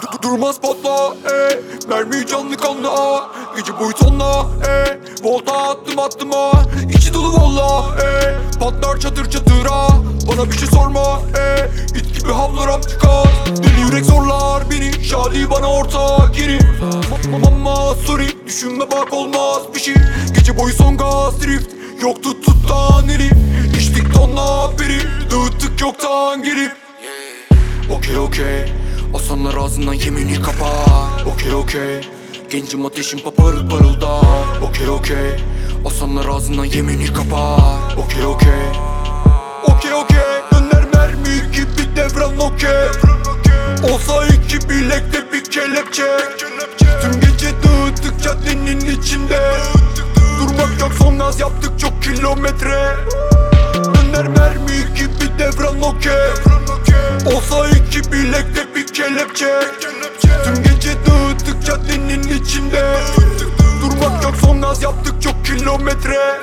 Durmaz patla mermi canlı kanla. Gece boyu tonla volta attım İçi dolu valla patlar çatır çatıra. Bana bir şey sorma it gibi havlarım çıkar. Deli yürek zorlar beni, şadi bana orta geri. Mama sorry, düşünme bak olmaz bir şey. Gece boyu son gaz drift, yoktu tuttan herif. İçtik tonla beri, dağıttık yoktan geri. Okey Aslanlar ağzından yemini kapar. Okey gencim ateşim parıl parıldar. Okey Aslanlar ağzından yemini kapar. Okey Döner mermi gibi devran okey. Olsa iki bilekte bir kelepçe. Tüm gece dağıttık caddenin içinde. Durmak yok, son gaz yaptık çok kilometre. Döner mermi gibi devran okey. Olsa iki bilekte bir kelepçe. Tüm gece dağıttık caddenin içinde. Durmak yok, son gaz yaptık çok kilometre.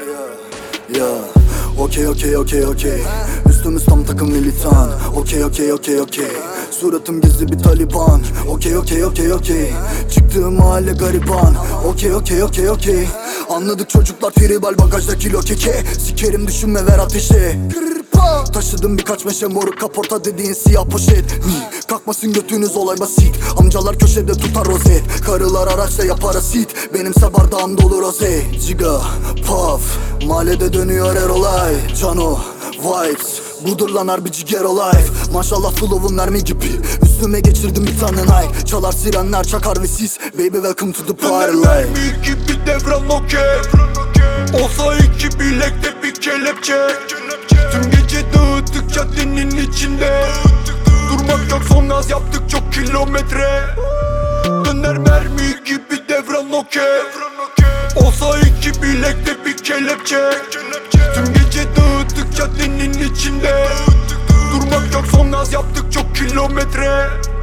Okey Üstümüz tam takım militan. Okey Suratım gizli bir Taliban. Okey Çıktığım mahalle gariban. Okey Anladık çocuklar tribal bagajda kilo keke. Sikerim düşünme ver ateşe. Taşıdım birkaç meşe moruk, kaporta dediğin siyah poşet. Kalkmasın götünüz, olay basit. Amcalar köşede tutar rozet. Karılar araçta yapar asit. Benimse bardağım dolu roze. Ciga, puff, mahallede dönüyor her olay. Cano, vibes, budur lan harbi ciger life. Maşallah flow'un mermi gibi. Üstüme geçirdim bir tane Nike. Çalar sirenler çakar ve siz. Baby welcome to the party life. Mermi gibi devran okey. Olsa iki bilekte bir kelepçe. Tüm gece dağıttık caddenin içinde. Durmak yok, son gaz yaptık çok kilometre. Döner mermi gibi devran okey. Olsa iki bilekte bir kelepçe. Tüm gece dağıttık caddenin içinde. Durmak yok, son gaz yaptık çok kilometre.